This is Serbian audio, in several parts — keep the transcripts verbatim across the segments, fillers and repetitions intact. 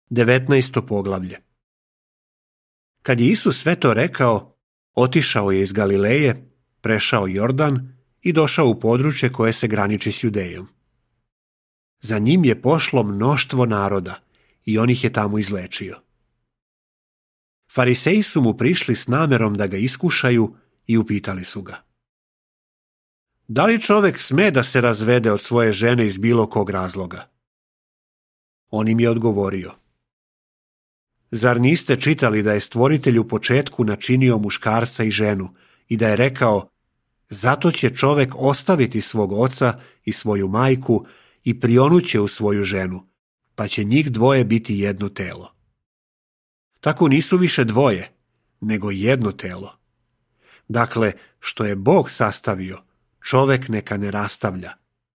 devetnaesto poglavlje. Kad je Isus sve to rekao, otišao je iz Galileje, prešao Jordan i došao u područje koje se graniči s Judejom. Za njim je pošlo mnoštvo naroda i on ih je tamo izlečio. Fariseji su mu prišli s namerom da ga iskušaju i upitali su ga: Da li čovjek sme da se razvede od svoje žene iz bilo kog razloga? On im je odgovorio: Zar niste čitali da je Stvoritelj u početku načinio muškarca i ženu i da je rekao: Zato će čovjek ostaviti svog oca i svoju majku i prionuće u svoju ženu, pa će njih dvoje biti jedno telo. Tako nisu više dvoje, nego jedno telo. Dakle, što je Bog sastavio, čovjek neka ne rastavlja.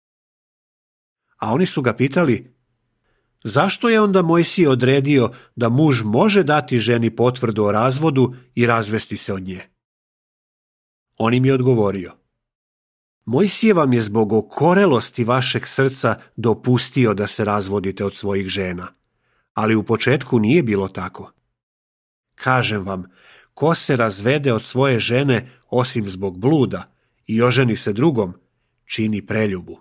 A oni su ga pitali: Zašto je onda Mojsije odredio da muž može dati ženi potvrdu o razvodu i razvesti se od nje? On im je odgovorio: Mojsije vam je zbog okorelosti vašeg srca dopustio da se razvodite od svojih žena, ali u početku nije bilo tako. Kažem vam, ko se razvede od svoje žene osim zbog bluda i oženi se drugom, čini preljubu.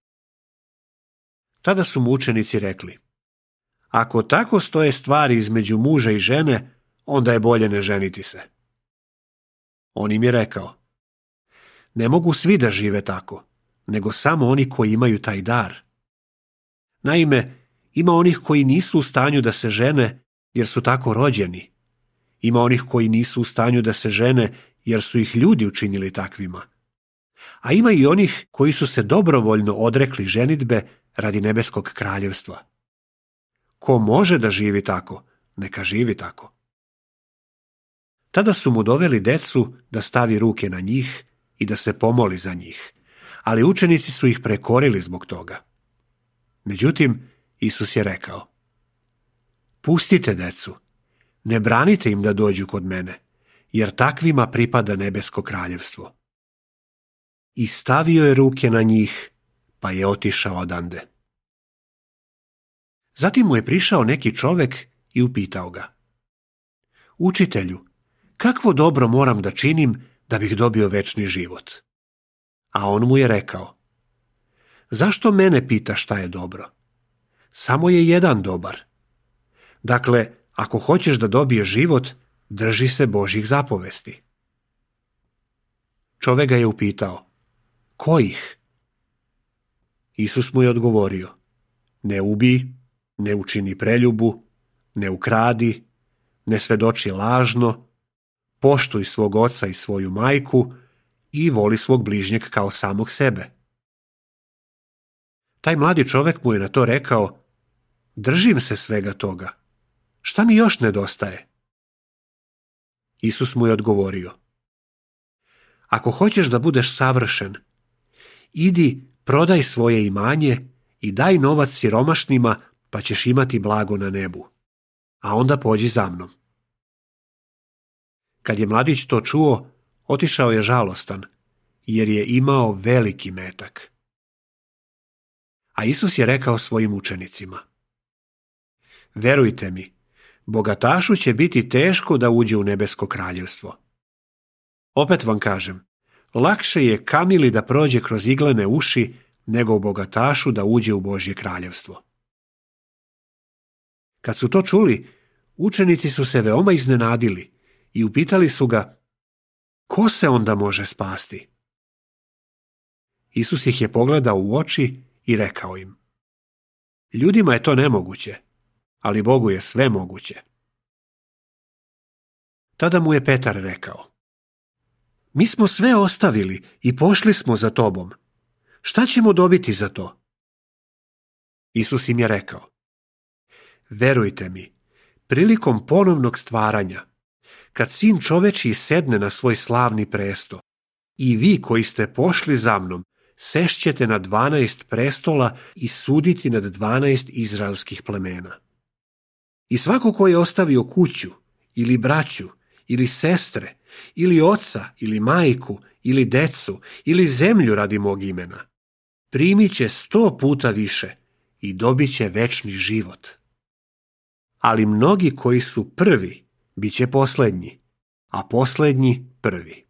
Tada su mu učenici rekli: Ako tako stoje stvari između muža i žene, onda je bolje ne ženiti se. On im je rekao: Ne mogu svi da žive tako, nego samo oni koji imaju taj dar. Naime, ima onih koji nisu u stanju da se žene jer su tako rođeni. Ima onih koji nisu u stanju da se žene jer su ih ljudi učinili takvima. A ima i onih koji su se dobrovoljno odrekli ženidbe radi nebeskog kraljevstva. Ko može da živi tako, neka živi tako. Tada su mu doveli decu da stavi ruke na njih i da se pomoli za njih, ali učenici su ih prekorili zbog toga. Međutim, Isus je rekao: Pustite decu, ne branite im da dođu kod mene, jer takvima pripada nebesko kraljevstvo. I stavio je ruke na njih, pa je otišao odande. Zatim mu je prišao neki čovjek i upitao ga: Učitelju, kakvo dobro moram da činim da bih dobio večni život? A on mu je rekao: Zašto mene pitaš šta je dobro? Samo je jedan dobar. Dakle, ako hoćeš da dobiješ život, drži se Božjih zapovesti. Čovjek ga je upitao: Kojih? Isus mu je odgovorio: Ne ubij, ne učini preljubu, ne ukradi, ne svedoči lažno, poštuj svog oca i svoju majku i voli svog bližnjeg kao samog sebe. Taj mladi čovjek mu je na to rekao: Držim se svega toga. Šta mi još nedostaje? Isus mu je odgovorio: Ako hoćeš da budeš savršen, idi, prodaj svoje imanje i daj novac siromašnima, pa ćeš imati blago na nebu. A onda pođi za mnom. Kad je mladić to čuo, otišao je žalostan, jer je imao veliki metak. A Isus je rekao svojim učenicima: Verujte mi, bogatašu će biti teško da uđe u nebesko kraljevstvo. Opet vam kažem, lakše je kamili da prođe kroz iglene uši, nego bogatašu da uđe u Božje kraljevstvo. Kad su to čuli, učenici su se veoma iznenadili i upitali su ga: Ko se onda može spasti? Isus ih je pogledao u oči i rekao im: Ljudima je to nemoguće, ali Bogu je sve moguće. Tada mu je Petar rekao: Mi smo sve ostavili i pošli smo za tobom. Šta ćemo dobiti za to? Isus im je rekao: Verujte mi, prilikom ponovnog stvaranja, kad Sin čovečji sedne na svoj slavni presto, i vi koji ste pošli za mnom, sešćete na dvanaest prestola i suditi nad dvanaest izraelskih plemena. I svako ko je ostavio kuću, ili braću, ili sestre, ili oca, ili majku, ili decu, ili zemlju radi mog imena, primit će sto puta više i dobit će večni život. Ali mnogi koji su prvi bit će posljednji, a posljednji prvi.